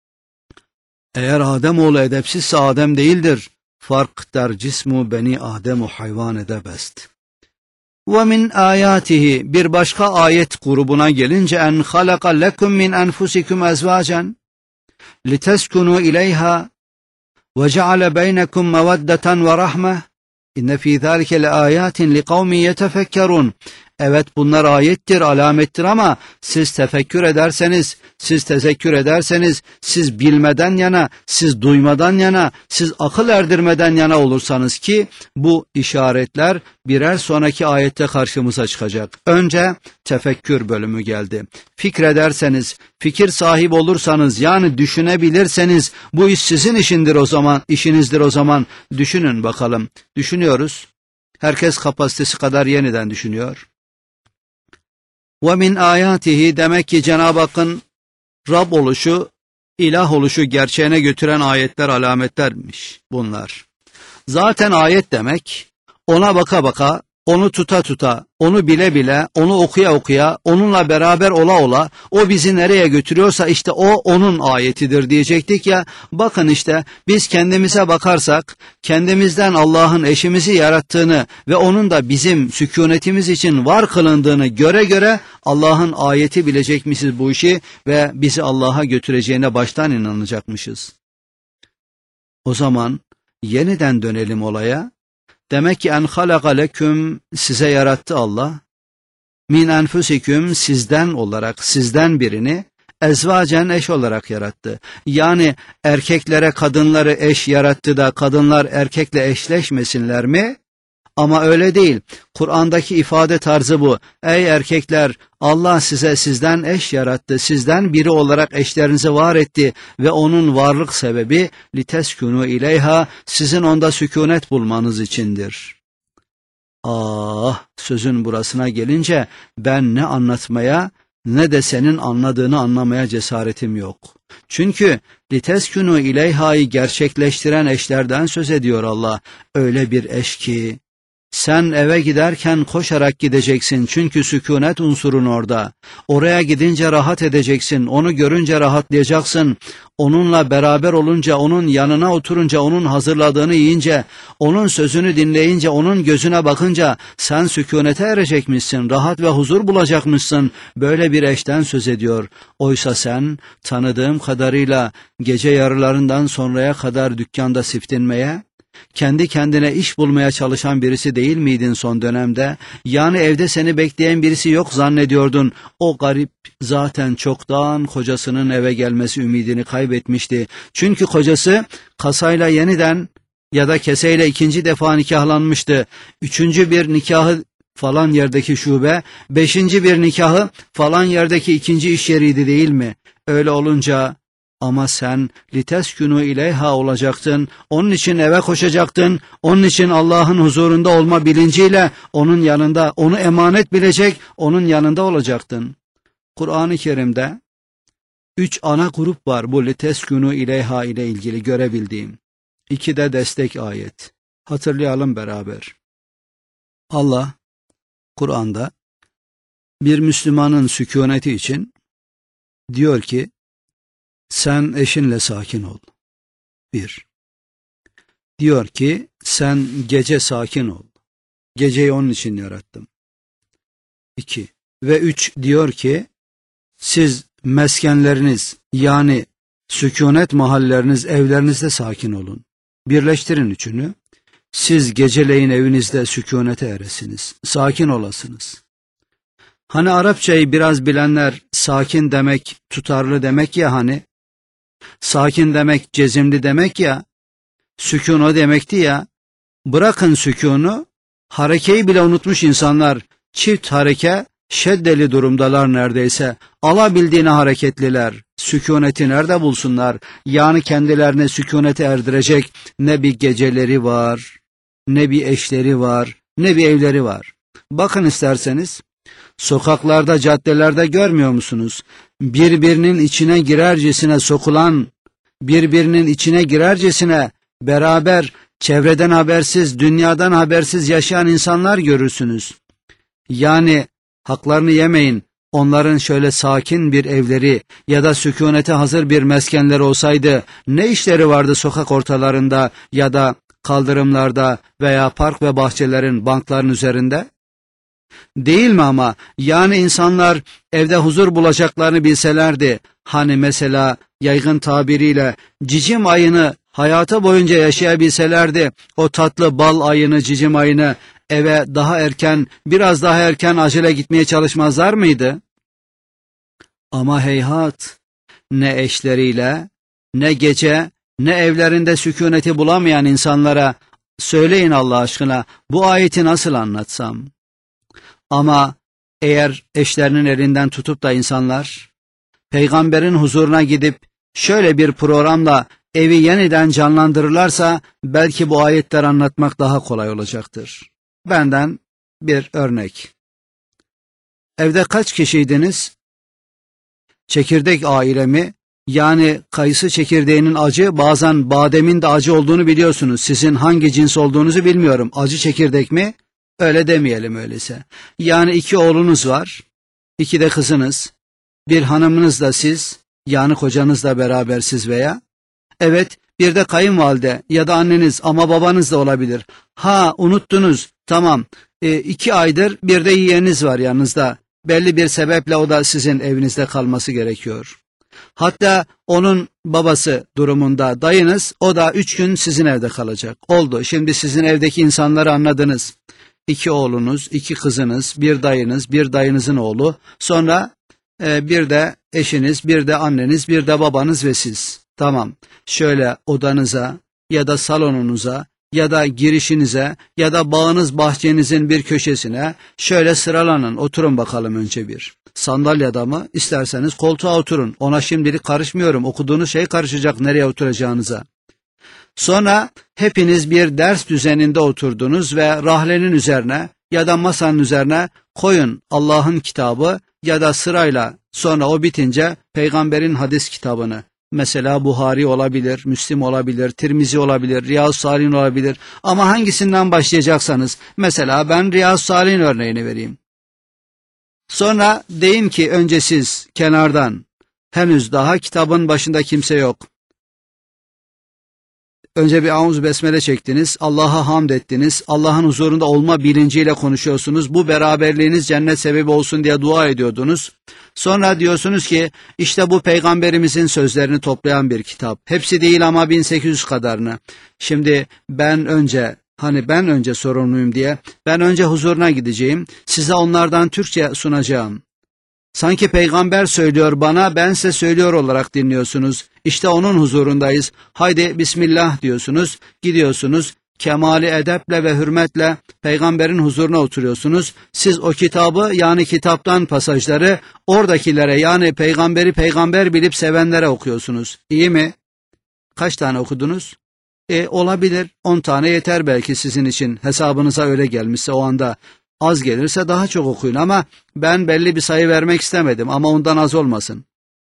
S1: Eğer Ademoğlu edepsizse Adem değildir. Fark der cismu beni Ademu hayvan edebest. Ve min ayatihi, bir başka ayet grubuna gelince en halaka lekum min enfusikum ezvacen liteskunu ileyha ve ceale beynekum meveddeten ve rahme inne fî zâlike le âyâtin li kavmin yetefekkerun. Evet bunlar ayettir, alamettir ama siz tefekkür ederseniz, siz tezekkür ederseniz, siz bilmeden yana, siz duymadan yana, siz akıl erdirmeden yana olursanız ki bu işaretler birer sonraki ayette karşımıza çıkacak. Önce tefekkür bölümü geldi. Fikrederseniz, fikir sahibi olursanız, yani düşünebilirseniz bu iş sizin işindir o zaman, işinizdir o zaman. Düşünün bakalım. Düşünüyoruz. Herkes kapasitesi kadar yeniden düşünüyor. Ve min ayatihi, demek ki Cenab-ı Hakk'ın Rab oluşu, ilah oluşu gerçeğine götüren ayetler, alametlermiş bunlar. Zaten ayet demek, ona baka baka, onu tuta tuta, onu bile bile, onu okuya okuya, onunla beraber ola ola, o bizi nereye götürüyorsa işte o onun ayetidir diyecektik ya. Bakın işte biz kendimize bakarsak, kendimizden Allah'ın eşimizi yarattığını ve onun da bizim sükunetimiz için var kılındığını göre göre Allah'ın ayeti bilecekmişiz bu işi ve bizi Allah'a götüreceğine baştan inanacakmışız. O zaman yeniden dönelim olaya. Demek ki en halaka leküm, size yarattı Allah. Min enfusiküm, sizden olarak, sizden birini ezvacen, eş olarak yarattı. Yani erkeklere kadınları eş yarattı da kadınlar erkekle eşleşmesinler mi? Ama öyle değil. Kur'an'daki ifade tarzı bu. Ey erkekler, Allah size sizden eş yarattı, sizden biri olarak eşlerinizi var etti ve onun varlık sebebi liteskunu ileyha, sizin onda sükunet bulmanız içindir. Ah, sözün burasına gelince ben ne anlatmaya ne de senin anladığını anlamaya cesaretim yok. Çünkü liteskunu ileyha'yı gerçekleştiren eşlerden söz ediyor Allah. Öyle bir eş ki sen eve giderken koşarak gideceksin çünkü sükunet unsurun orada. Oraya gidince rahat edeceksin, onu görünce rahatlayacaksın. Onunla beraber olunca, onun yanına oturunca, onun hazırladığını yiyince, onun sözünü dinleyince, onun gözüne bakınca sen sükunete erecekmişsin, rahat ve huzur bulacakmışsın. Böyle bir eşten söz ediyor. Oysa sen tanıdığım kadarıyla gece yarılarından sonraya kadar dükkanda siftinmeye, kendi kendine iş bulmaya çalışan birisi değil miydin son dönemde? Yani evde seni bekleyen birisi yok zannediyordun. O garip zaten çoktan kocasının eve gelmesi ümidini kaybetmişti. Çünkü kocası kasayla yeniden ya da keseyle ikinci defa nikahlanmıştı. Üçüncü bir nikahı falan yerdeki şube, beşinci bir nikahı falan yerdeki ikinci iş yeriydi değil mi? Öyle olunca Ama sen liteskunu ileyha olacaktın, onun için eve koşacaktın, onun için Allah'ın huzurunda olma bilinciyle onun yanında, onu emanet bilecek, onun yanında olacaktın. Kur'an-ı Kerim'de üç ana grup var bu liteskunu ileyha ile ilgili görebildiğim. İki de destek ayet. Hatırlayalım beraber. Allah Kur'an'da bir Müslümanın sükuneti için diyor ki, sen eşinle sakin ol. Bir. Diyor ki, sen gece sakin ol. Geceyi onun için yarattım. İki. Ve üç diyor ki, siz meskenleriniz yani sükunet mahalleriniz, evlerinizde sakin olun. Birleştirin üçünü. Siz geceleyin evinizde sükunete eresiniz. Sakin olasınız. Hani Arapçayı biraz bilenler sakin demek, tutarlı demek ya hani. Sakin demek, cezimli demek ya. Sükun o demekti ya. Bırakın sükunu, harekeyi bile unutmuş insanlar. Çift hareke, şeddeli durumdalar neredeyse. Alabildiğine hareketliler. Sükuneti nerede bulsunlar? Yani kendilerine sükunete erdirecek ne bir geceleri var, ne bir eşleri var, ne bir evleri var. Bakın isterseniz, sokaklarda, caddelerde görmüyor musunuz? Birbirinin içine girercesine sokulan, birbirinin içine girercesine beraber çevreden habersiz, dünyadan habersiz yaşayan insanlar görürsünüz. Yani haklarını yemeyin, onların şöyle sakin bir evleri ya da sükunete hazır bir meskenleri olsaydı ne işleri vardı sokak ortalarında ya da kaldırımlarda veya park ve bahçelerin, bankların üzerinde? Değil mi ama? Yani insanlar evde huzur bulacaklarını bilselerdi, hani mesela yaygın tabiriyle cicim ayını hayatı boyunca yaşayabilselerdi, o tatlı bal ayını, cicim ayını eve daha erken, biraz daha erken acele gitmeye çalışmazlar mıydı? Ama heyhat, ne eşleriyle, ne gece, ne evlerinde sükuneti bulamayan insanlara söyleyin Allah aşkına, bu ayeti nasıl anlatsam? Ama eğer eşlerinin elinden tutup da insanlar, peygamberin huzuruna gidip şöyle bir programla evi yeniden canlandırırlarsa, belki bu ayetleri anlatmak daha kolay olacaktır. Benden bir örnek. Evde kaç kişiydiniz? Çekirdek ailemi, yani kayısı çekirdeğinin acı, bazen bademin de acı olduğunu biliyorsunuz. Sizin hangi cins olduğunuzu bilmiyorum. Acı çekirdek mi? Öyle demeyelim öyleyse. Yani iki oğlunuz var, iki de kızınız, bir hanımınız da siz, yani kocanızla beraber siz veya, evet, bir de kayınvalide ya da anneniz ama babanız da olabilir. Ha, unuttunuz, tamam, e, iki aydır bir de yeğeniniz var yanınızda. Belli bir sebeple o da sizin evinizde kalması gerekiyor. Hatta onun babası durumunda dayınız, o da üç gün sizin evde kalacak. Oldu, şimdi sizin evdeki insanları anladınız. İki oğlunuz, iki kızınız, bir dayınız, bir dayınızın oğlu, sonra e, bir de eşiniz, bir de anneniz, bir de babanız ve siz. Tamam, şöyle odanıza ya da salonunuza ya da girişinize ya da bağınız bahçenizin bir köşesine şöyle sıralanın, oturun bakalım önce bir. Sandalyada mı? İsterseniz koltuğa oturun. Ona şimdilik karışmıyorum. Okuduğunuz şey karışacak nereye oturacağınıza. Sonra hepiniz bir ders düzeninde oturdunuz ve rahlenin üzerine ya da masanın üzerine koyun Allah'ın kitabı ya da sırayla, sonra o bitince peygamberin hadis kitabını. Mesela Buhari olabilir, Müslim olabilir, Tirmizi olabilir, Riyaz-ı Salihin olabilir. Ama hangisinden başlayacaksanız, mesela ben Riyaz-ı Salihin örneğini vereyim. Sonra deyin ki önce siz kenardan, henüz daha kitabın başında kimse yok. Önce bir auz besmele çektiniz, Allah'a hamd ettiniz, Allah'ın huzurunda olma bilinciyle konuşuyorsunuz. Bu beraberliğiniz cennet sebebi olsun diye dua ediyordunuz. Sonra diyorsunuz ki işte bu peygamberimizin sözlerini toplayan bir kitap. Hepsi değil ama bin sekiz yüz kadarını. Şimdi ben önce, hani ben önce sorumluyum diye, ben önce huzuruna gideceğim, size onlardan Türkçe sunacağım. Sanki peygamber söylüyor bana, ben size söylüyor olarak dinliyorsunuz. İşte onun huzurundayız. Haydi Bismillah diyorsunuz, gidiyorsunuz, kemali edeple ve hürmetle peygamberin huzuruna oturuyorsunuz. Siz o kitabı, yani kitaptan pasajları oradakilere, yani peygamberi peygamber bilip sevenlere okuyorsunuz. İyi mi? Kaç tane okudunuz? E, olabilir on tane yeter belki sizin için, hesabınıza öyle gelmişse o anda. Az gelirse daha çok okuyun, ama ben belli bir sayı vermek istemedim, ama ondan az olmasın.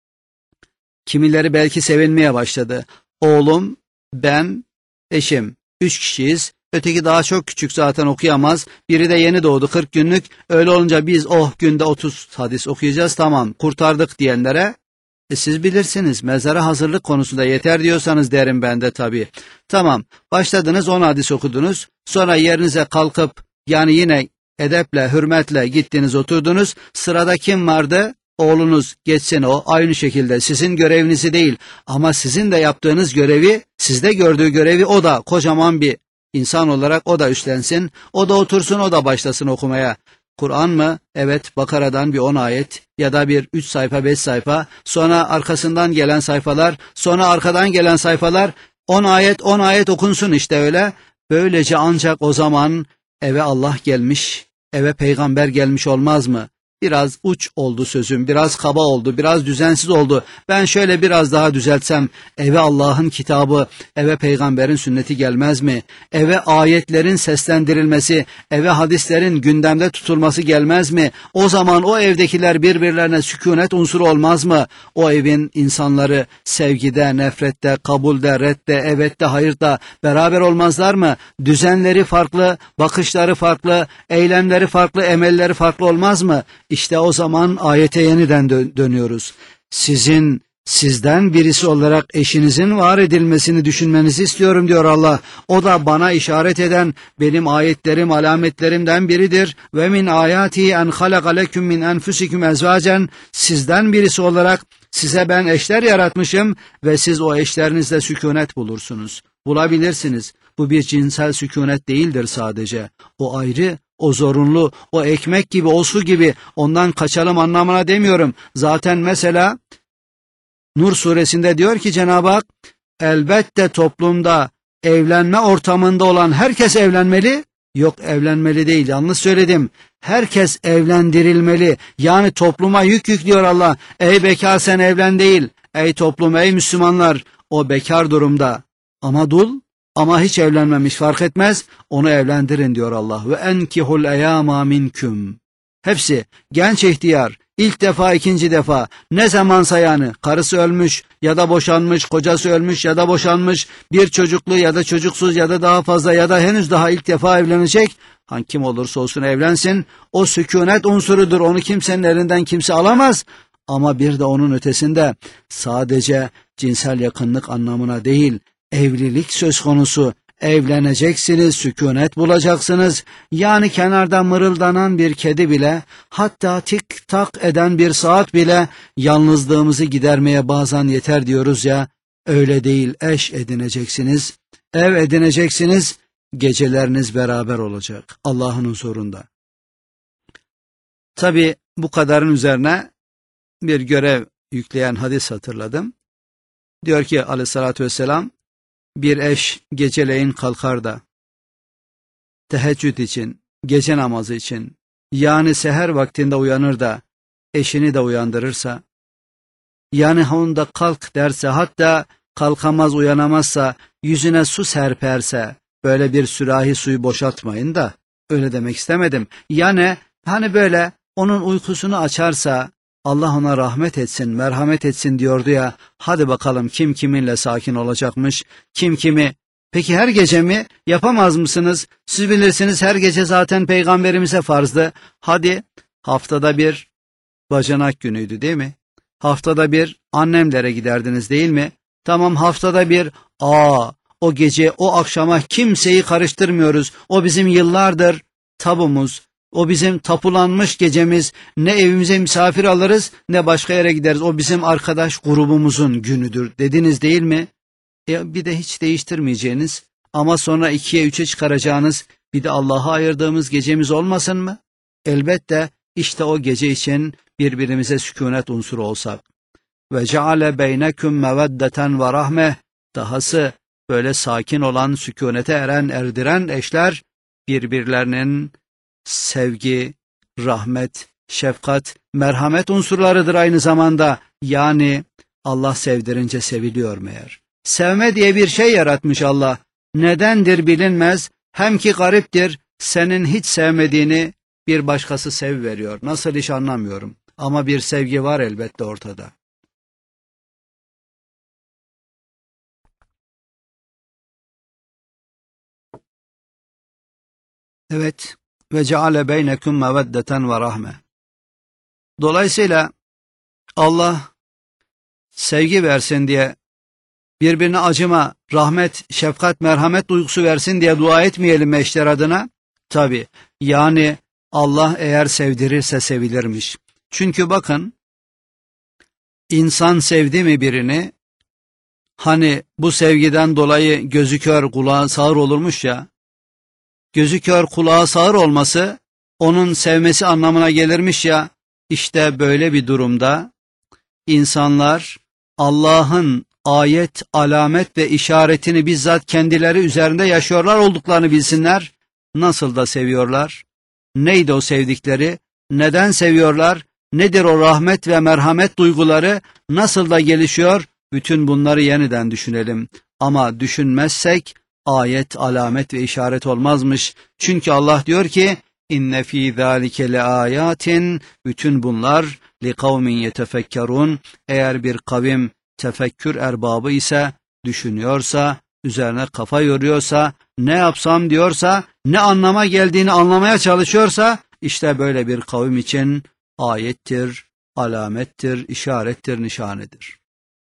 S1: Kimileri belki sevinmeye başladı. Oğlum, ben, eşim, üç kişiyiz. Öteki daha çok küçük, zaten okuyamaz. Biri de yeni doğdu, kırk günlük. Öyle olunca biz oh günde otuz hadis okuyacağız, tamam kurtardık diyenlere, e siz bilirsiniz, mezara hazırlık konusunda yeter diyorsanız derim ben de tabii. Tamam, başladınız, on hadis okudunuz. Sonra yerinize kalkıp, yani yine edeple, hürmetle gittiniz, oturdunuz. Sırada kim vardı? Oğlunuz, geçsin o, aynı şekilde sizin görevinizi değil, ama sizin de yaptığınız görevi, sizde gördüğü görevi o da kocaman bir insan olarak o da üstlensin, o da otursun, o da başlasın okumaya. Kur'an mı? Evet, Bakara'dan bir on ayet ya da bir üç sayfa, beş sayfa, sonra arkasından gelen sayfalar, sonra arkadan gelen sayfalar, on ayet on ayet okunsun işte öyle. Böylece ancak o zaman eve Allah gelmiş, eve peygamber gelmiş olmaz mı? Biraz uç oldu sözüm, biraz kaba oldu, biraz düzensiz oldu. Ben şöyle biraz daha düzeltsem, eve Allah'ın kitabı, eve peygamberin sünneti gelmez mi? Eve ayetlerin seslendirilmesi, eve hadislerin gündemde tutulması gelmez mi? O zaman o evdekiler birbirlerine sükunet unsuru olmaz mı? O evin insanları sevgide, nefrette, kabulde, redde, evette, hayırda beraber olmazlar mı? Düzenleri farklı, bakışları farklı, eylemleri farklı, emelleri farklı olmaz mı? İşte o zaman ayete yeniden dö dönüyoruz. Sizin, sizden birisi olarak eşinizin var edilmesini düşünmenizi istiyorum diyor Allah. O da bana işaret eden benim ayetlerim, alametlerimden biridir. Ve min ayati en halaka leküm min enfusikum ezvacen. Sizden birisi olarak size ben eşler yaratmışım ve siz o eşlerinizle sükunet bulursunuz. Bulabilirsiniz. Bu bir cinsel sükunet değildir sadece. O ayrı, o zorunlu, o ekmek gibi, o su gibi, ondan kaçalım anlamına demiyorum. Zaten mesela Nur suresinde diyor ki Cenab-ı Hak, elbette toplumda evlenme ortamında olan herkes evlenmeli. Yok, evlenmeli değil, yanlış söyledim. Herkes evlendirilmeli. Yani topluma yük yüklüyor Allah. Ey bekar sen evlen değil. Ey toplum, ey Müslümanlar, o bekar durumda. Ama dul, ama hiç evlenmemiş, fark etmez, onu evlendirin diyor Allah. Ve enkihul eyama minküm. Hepsi genç ihtiyar, ilk defa, ikinci defa, ne zamansa yani, karısı ölmüş ya da boşanmış, kocası ölmüş ya da boşanmış, bir çocuklu ya da çocuksuz ya da daha fazla ya da henüz daha ilk defa evlenecek, han kim olursa olsun evlensin, o sükunet unsurudur, onu kimsenin elinden kimse alamaz. Ama bir de onun ötesinde sadece cinsel yakınlık anlamına değil, evlilik söz konusu. Evleneceksiniz, sükunet bulacaksınız. Yani kenarda mırıldanan bir kedi bile, hatta tik tak eden bir saat bile yalnızlığımızı gidermeye bazen yeter diyoruz ya. Öyle değil, eş edineceksiniz, ev edineceksiniz, geceleriniz beraber olacak Allah'ın huzurunda. Tabi bu kadarın üzerine bir görev yükleyen hadis hatırladım. Diyor ki aleyhissalatü vesselam, bir eş geceleyin kalkar da teheccüd için, gece namazı için, yani seher vaktinde uyanır da eşini de uyandırırsa, yani onda kalk derse, hatta kalkamaz uyanamazsa yüzüne su serperse, böyle bir sürahi suyu boşaltmayın da, öyle demek istemedim. Yani hani böyle onun uykusunu açarsa, Allah ona rahmet etsin, merhamet etsin diyordu ya, hadi bakalım kim kiminle sakin olacakmış, kim kimi. Peki her gece mi? Yapamaz mısınız? Siz bilirsiniz, her gece zaten peygamberimize farzdı. Hadi haftada bir bacanak günüydü değil mi? Haftada bir annemlere giderdiniz değil mi? Tamam, haftada bir, aa o gece, o akşama kimseyi karıştırmıyoruz. O bizim yıllardır tabumuz. O bizim tapulanmış gecemiz, ne evimize misafir alırız ne başka yere gideriz. O bizim arkadaş grubumuzun günüdür dediniz değil mi? E bir de hiç değiştirmeyeceğiniz ama sonra ikiye üçe çıkaracağınız bir de Allah'a ayırdığımız gecemiz olmasın mı? Elbette işte o gece için birbirimize sükunet unsuru olsak. Ve ceale beynekum meveddeten ve rahme, dahası böyle sakin olan, sükunete eren, erdiren eşler birbirlerinin sevgi, rahmet, şefkat, merhamet unsurlarıdır aynı zamanda. Yani Allah sevdirince seviliyor meğer. Sevme diye bir şey yaratmış Allah. Nedendir bilinmez, hem ki gariptir, senin hiç sevmediğini bir başkası seviveriyor. Nasıl iş anlamıyorum. Ama bir sevgi var elbette ortada. Evet. Ve ceale beynekum meveddeten ve rahme. Dolayısıyla Allah sevgi versin diye, birbirine acıma, rahmet, şefkat, merhamet duygusu versin diye dua etmeyelim mi eşler adına? Tabii. Yani Allah eğer sevdirirse sevilirmiş. Çünkü bakın, insan sevdi mi birini, hani bu sevgiden dolayı gözü kör, kulağı sağır olurmuş ya, gözü kör, kulağı sağır olması onun sevmesi anlamına gelirmiş ya, işte böyle bir durumda insanlar Allah'ın ayet, alamet ve işaretini bizzat kendileri üzerinde yaşıyorlar olduklarını bilsinler. Nasıl da seviyorlar? Neydi o sevdikleri? Neden seviyorlar? Nedir o rahmet ve merhamet duyguları? Nasıl da gelişiyor? Bütün bunları yeniden düşünelim. Ama düşünmezsek ayet, alamet ve işaret olmazmış. Çünkü Allah diyor ki inne fî zâlike leâyâtin, bütün bunlar li kavmin yetefekkerun, eğer bir kavim tefekkür erbabı ise, düşünüyorsa, üzerine kafa yoruyorsa, ne yapsam diyorsa, ne anlama geldiğini anlamaya çalışıyorsa, işte böyle bir kavim için ayettir, alamettir, işarettir, nişanedir.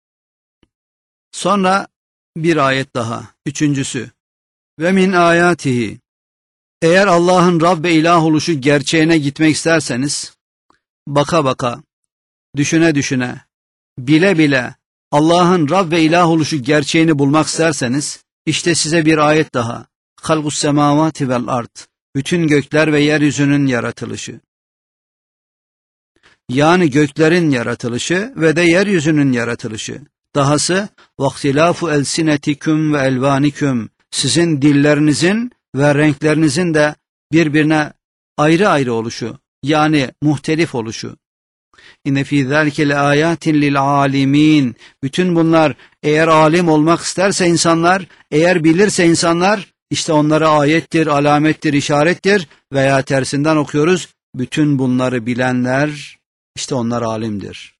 S1: Sonra bir ayet daha, üçüncüsü. Ve min ayatihi. Eğer Allah'ın Rab ve ilah oluşu gerçeğine gitmek isterseniz, baka baka, düşüne düşüne, bile bile Allah'ın Rab ve ilah oluşu gerçeğini bulmak isterseniz, işte size bir ayet daha. Halgus semavati vel ard. Bütün gökler ve yeryüzünün yaratılışı. Yani göklerin yaratılışı ve de yeryüzünün yaratılışı. Dahası vaktilafu elsinetikum ve elvaniküm. Sizin dillerinizin ve renklerinizin de birbirine ayrı ayrı oluşu, yani muhtelif oluşu. İnne fî zâlike leâyâtin lil âlimîn. Bütün bunlar, eğer alim olmak isterse insanlar, eğer bilirse insanlar, işte onlara ayettir, alamettir, işarettir veya tersinden okuyoruz. Bütün bunları bilenler, işte onlar alimdir.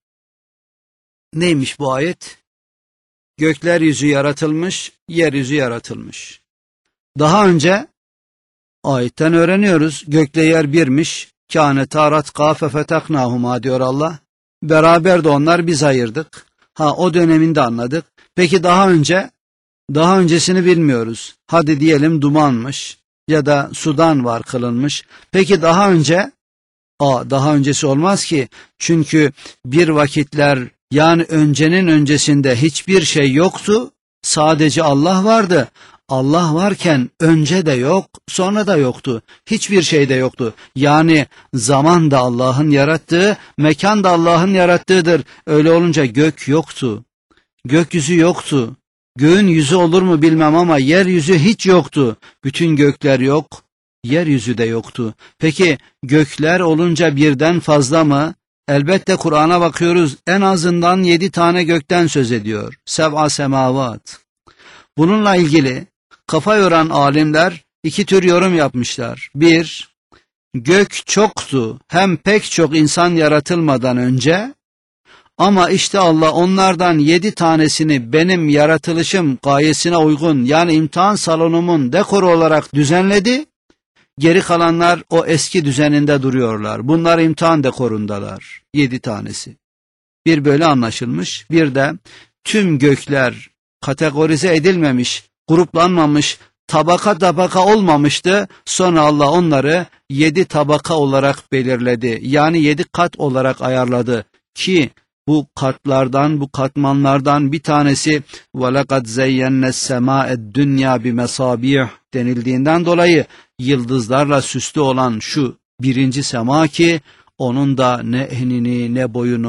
S1: Neymiş bu ayet? Gökler yüzü yaratılmış, yeryüzü yaratılmış. Daha önce ayetten öğreniyoruz. Gökle yer birmiş. Kâne târatkâ fefeteknâhumâ diyor Allah. Beraber de onlar, biz ayırdık. Ha, o döneminde anladık. Peki daha önce? Daha öncesini bilmiyoruz. Hadi diyelim dumanmış ya da sudan var kılınmış. Peki daha önce? Aa, daha öncesi olmaz ki. Çünkü bir vakitler, yani öncenin öncesinde hiçbir şey yoktu. Sadece Allah vardı. Allah varken önce de yok, sonra da yoktu. Hiçbir şey de yoktu. Yani zaman da Allah'ın yarattığı, mekan da Allah'ın yarattığıdır. Öyle olunca gök yoktu. Gökyüzü yoktu. Göğün yüzü olur mu bilmem ama yeryüzü hiç yoktu. Bütün gökler yok, yeryüzü de yoktu. Peki gökler olunca birden fazla mı? Elbette Kur'an'a bakıyoruz, en azından yedi tane gökten söz ediyor. Seb'a semavat. Bununla ilgili kafa yoran alimler iki tür yorum yapmışlar. Bir, gök çoktu, hem pek çok insan yaratılmadan önce, ama işte Allah onlardan yedi tanesini benim yaratılışım gayesine uygun, yani imtihan salonumun dekoru olarak düzenledi. Geri kalanlar o eski düzeninde duruyorlar. Bunlar imtihan dekorundalar. Yedi tanesi. Bir böyle anlaşılmış. Bir de tüm gökler kategorize edilmemiş, gruplanmamış, tabaka tabaka olmamıştı. Sonra Allah onları yedi tabaka olarak belirledi. Yani yedi kat olarak ayarladı. Ki bu katlardan, bu katmanlardan bir tanesi وَلَقَدْ زَيَّنَّ السَّمَاءَ الدُّنْيَا بِمَصَابِيحٍ denildiğinden dolayı yıldızlarla süslü olan şu birinci sema ki onun da ne enini, ne boyunu,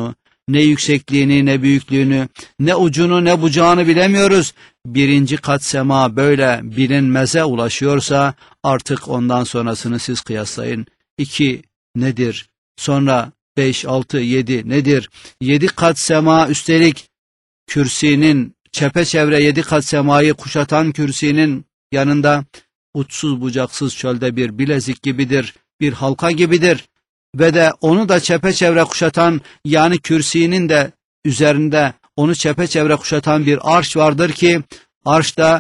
S1: Ne yüksekliğini, ne büyüklüğünü, ne ucunu, ne bucağını bilemiyoruz. Birinci kat sema böyle bilinmeze ulaşıyorsa artık ondan sonrasını siz kıyaslayın. İki nedir? Sonra beş, altı, yedi nedir? Yedi kat sema, üstelik kürsinin, çepeçevre yedi kat semayı kuşatan kürsinin yanında uçsuz bucaksız çölde bir bilezik gibidir, bir halka gibidir. Ve de onu da çepeçevre kuşatan, yani kürsinin de üzerinde onu çepeçevre kuşatan bir arş vardır ki, arş da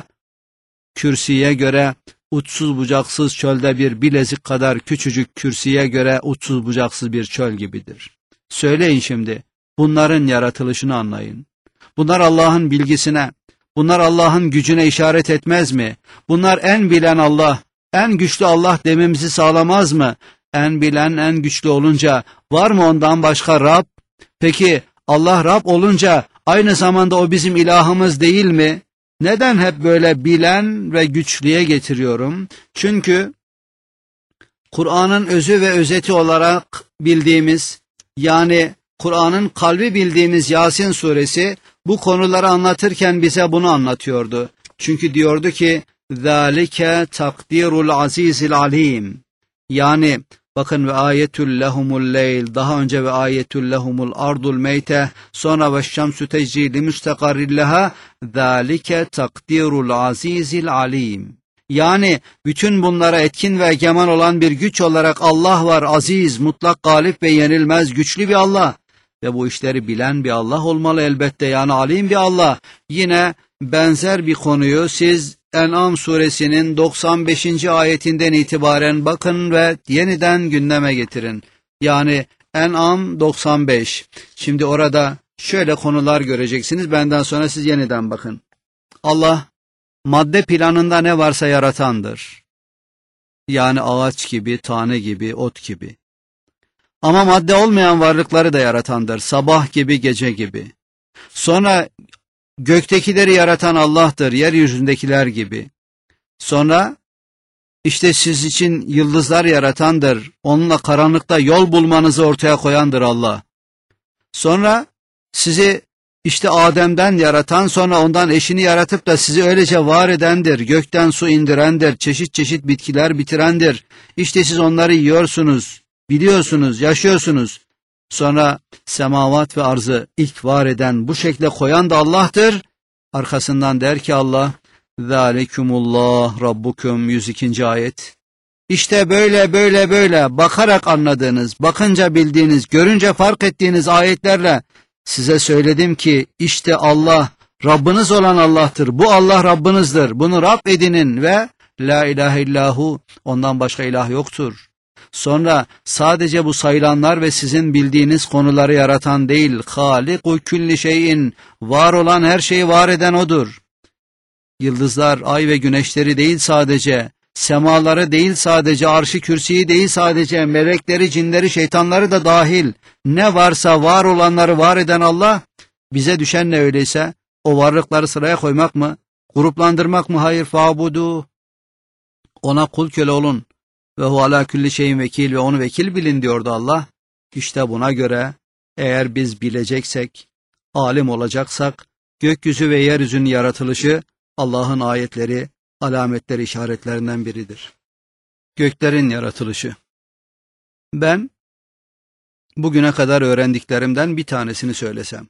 S1: kürsüye göre uçsuz bucaksız çölde bir bilezik kadar küçücük, kürsüye göre uçsuz bucaksız bir çöl gibidir. Söyleyin şimdi, bunların yaratılışını anlayın. Bunlar Allah'ın bilgisine, bunlar Allah'ın gücüne işaret etmez mi? Bunlar en bilen Allah, en güçlü Allah dememizi sağlamaz mı? En bilen, en güçlü olunca var mı ondan başka Rab? Peki Allah Rab olunca aynı zamanda o bizim ilahımız değil mi? Neden hep böyle bilen ve güçlüye getiriyorum? Çünkü Kur'an'ın özü ve özeti olarak bildiğimiz, yani Kur'an'ın kalbi bildiğimiz Yasin suresi bu konuları anlatırken bize bunu anlatıyordu. Çünkü diyordu ki ذَٰلِكَ تَقْدِيرُ الْعَز۪يزِ الْعَل۪يمِ. Yani bakın ve ayetül lehumul leyl, daha önce ve ayetül lehumul ardul meyte, sonra ve şemsü tecri li müstekarrillaha, zâlike takdirul azizil alim. Yani bütün bunlara etkin ve egemen olan bir güç olarak Allah var, aziz, mutlak, galip ve yenilmez, güçlü bir Allah. Ve bu işleri bilen bir Allah olmalı elbette, yani alim bir Allah. Yine benzer bir konuyu siz En'am suresinin doksan beşinci ayetinden itibaren bakın ve yeniden gündeme getirin. Yani En'am doksan beş. Şimdi orada şöyle konular göreceksiniz. Benden sonra siz yeniden bakın. Allah madde planında ne varsa yaratandır. Yani ağaç gibi, tane gibi, ot gibi. Ama madde olmayan varlıkları da yaratandır. Sabah gibi, gece gibi. Sonra göktekileri yaratan Allah'tır, yeryüzündekiler gibi. Sonra işte siz için yıldızlar yaratandır. Onunla karanlıkta yol bulmanızı ortaya koyandır Allah. Sonra sizi işte Adem'den yaratan, sonra ondan eşini yaratıp da sizi öylece var edendir. Gökten su indirendir, çeşit çeşit bitkiler bitirendir. İşte siz onları yiyorsunuz, biliyorsunuz, yaşıyorsunuz. Sonra semavat ve arzı ilk var eden, bu şekle koyan da Allah'tır. Arkasından der ki Allah, ذَٰلِكُمُ Rabbukum, yüz ikinci ayet. İşte böyle böyle böyle bakarak anladığınız, bakınca bildiğiniz, görünce fark ettiğiniz ayetlerle size söyledim ki işte Allah, Rabbiniz olan Allah'tır. Bu Allah Rabbinizdir. Bunu Rab edinin ve la ilahe illahu, ondan başka ilah yoktur. Sonra sadece bu sayılanlar ve sizin bildiğiniz konuları yaratan değil, hâliku külli şeyin, var olan her şeyi var eden O'dur. Yıldızlar, ay ve güneşleri değil sadece, semaları değil sadece, arş-ı kürsiyi değil sadece, melekleri, cinleri, şeytanları da dahil, ne varsa var olanları var eden Allah, bize düşen ne öyleyse, o varlıkları sıraya koymak mı, gruplandırmak mı? Hayır, fa'budu, ona kul köle olun. Ve hu ala külli şeyin vekil, ve onu vekil bilin diyordu Allah. İşte buna göre eğer biz bileceksek, alim olacaksak, gökyüzü ve yeryüzünün yaratılışı Allah'ın ayetleri, alametleri, işaretlerinden biridir. Göklerin yaratılışı. Ben bugüne kadar öğrendiklerimden bir tanesini söylesem.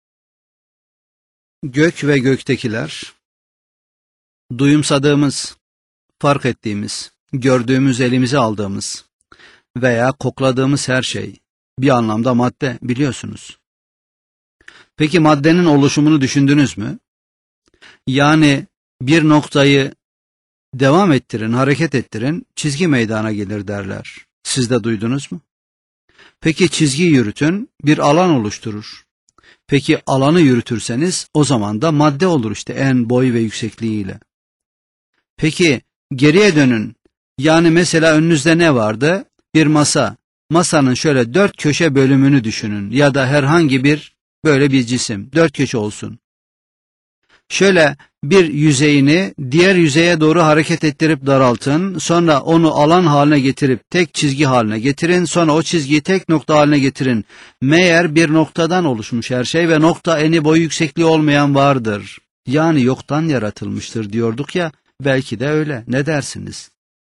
S1: Gök ve göktekiler, duyumsadığımız, fark ettiğimiz, gördüğümüz, elimize aldığımız veya kokladığımız her şey bir anlamda madde, biliyorsunuz. Peki maddenin oluşumunu düşündünüz mü? Yani bir noktayı devam ettirin, hareket ettirin, çizgi meydana gelir derler. Siz de duydunuz mu? Peki çizgi yürütün, bir alan oluşturur. Peki alanı yürütürseniz o zaman da madde olur işte, en boy ve yüksekliğiyle. Peki geriye dönün. Yani mesela önünüzde ne vardı? Bir masa. Masanın şöyle dört köşe bölümünü düşünün ya da herhangi bir böyle bir cisim. Dört köşe olsun. Şöyle bir yüzeyini diğer yüzeye doğru hareket ettirip daraltın. Sonra onu alan haline getirip tek çizgi haline getirin. Sonra o çizgiyi tek nokta haline getirin. Meğer bir noktadan oluşmuş her şey ve nokta eni boyu yüksekliği olmayan vardır. Yani yoktan yaratılmıştır diyorduk ya, belki de öyle. Ne dersiniz?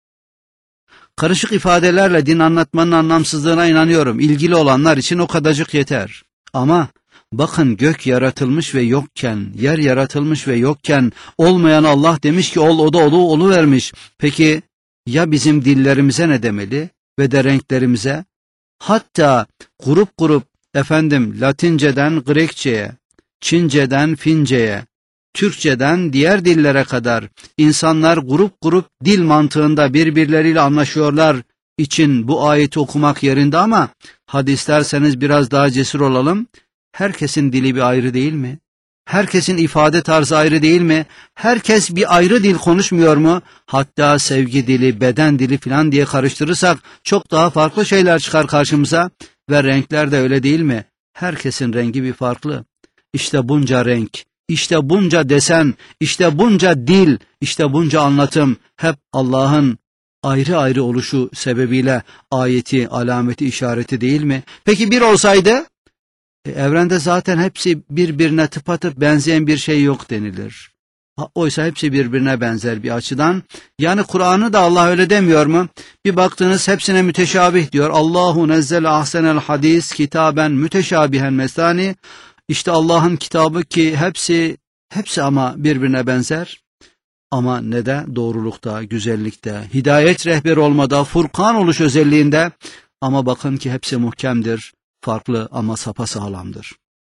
S1: Karışık ifadelerle din anlatmanın anlamsızlığına inanıyorum. İlgili olanlar için o kadarcık yeter. Ama bakın, gök yaratılmış ve yokken, yer yaratılmış ve yokken, olmayan Allah demiş ki ol, o da olu, olu vermiş. Peki ya bizim dillerimize ne demeli ve de renklerimize? Hatta grup grup efendim Latinceden Grekçeye, Çinceden Fince'ye, Türkçeden diğer dillere kadar insanlar grup grup dil mantığında birbirleriyle anlaşıyorlar için bu ayeti okumak yerinde, ama hadi isterseniz biraz daha cesur olalım. Herkesin dili bir ayrı değil mi? Herkesin ifade tarzı ayrı değil mi? Herkes bir ayrı dil konuşmuyor mu? Hatta sevgi dili, beden dili falan diye karıştırırsak çok daha farklı şeyler çıkar karşımıza. Ve renkler de öyle değil mi? Herkesin rengi bir farklı. İşte bunca renk, işte bunca desen, işte bunca dil, işte bunca anlatım hep Allah'ın ayrı ayrı oluşu sebebiyle ayeti, alameti, işareti değil mi? Peki bir olsaydı? E, evrende zaten hepsi birbirine tıpatıp benzeyen bir şey yok denilir. Ha, oysa hepsi birbirine benzer bir açıdan. Yani Kur'an'ı da Allah öyle demiyor mu? Bir baktınız hepsine müteşabih diyor. Allahu nezzel ahsenel hadis kitaben müteşabihen mesani. İşte Allah'ın kitabı ki hepsi hepsi ama birbirine benzer. Ama ne de doğrulukta, güzellikte, hidayet rehberi olmada, Furkan oluş özelliğinde. Ama bakın ki hepsi muhkemdir, farklı ama sapasağlamdır.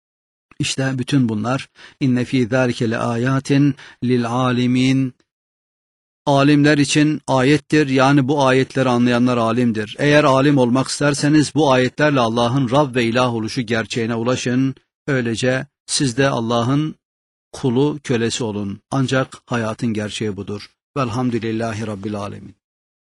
S1: İşte bütün bunlar inne fî zâlike le âyâtin lil âlimin. Alimler için ayettir, yani bu ayetleri anlayanlar alimdir. Eğer alim olmak isterseniz bu ayetlerle Allah'ın Rab ve ilah oluşu gerçeğine ulaşın. Öylece siz de Allah'ın kulu, kölesi olun. Ancak hayatın gerçeği budur. Velhamdülillahi Rabbil âlemin.